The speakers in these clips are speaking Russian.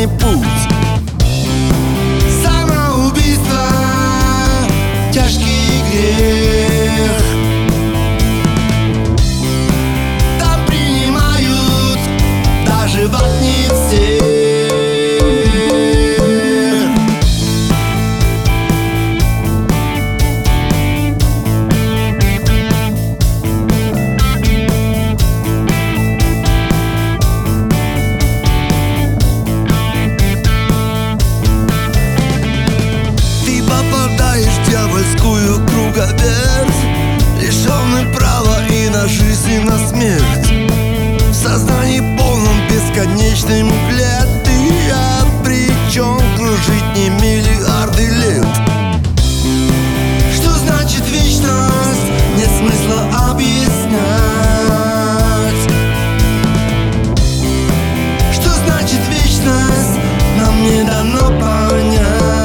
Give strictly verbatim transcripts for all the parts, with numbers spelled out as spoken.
последний путь. Самоубийство — тяжкий грех. Там принимают даже в ад не все. Дьявольскую круговерть, лишённый права и на жизнь, и на смерть. В сознании полном бесконечной мгле ты обречен кружить не миллиарды лет. Что значит вечность? Нет смысла объяснять. Что значит вечность? Нам не дано понять.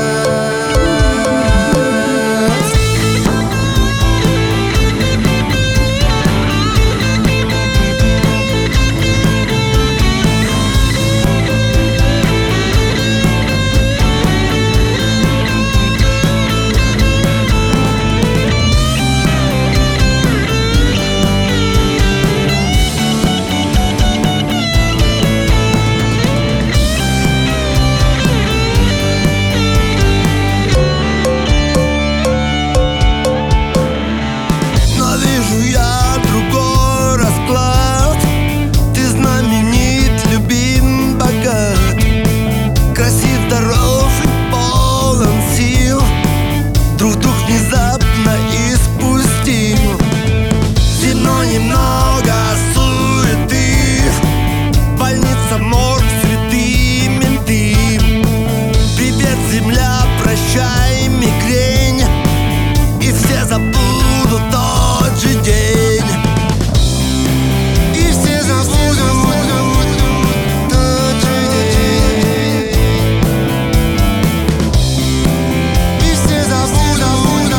Внезапно испустил зерно немного суеты. Больница, морг, цветы, менты. Привет, земля, прощай, мигрень. И все забудут тот же день. И все забудут тот же день. И все забудут.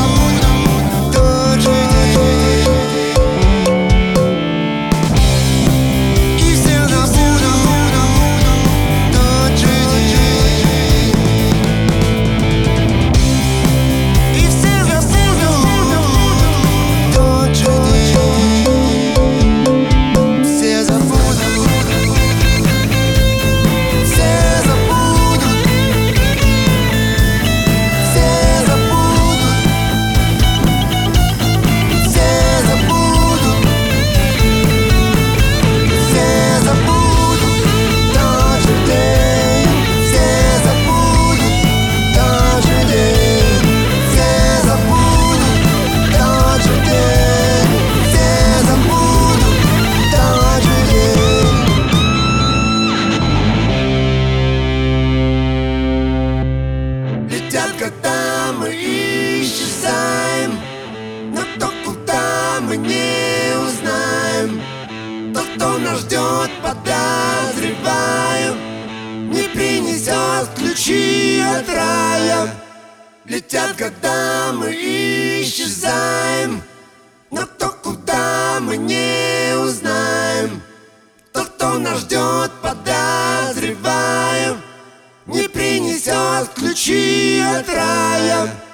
Когда мы исчезаем, но то, куда мы не узнаем. То, кто нас ждет, подозреваю, не принесет ключи от рая. Летят, когда мы исчезаем, но то, куда мы не узнаем. То, кто нас ждет, подозреваю, не принесет ключи от рая.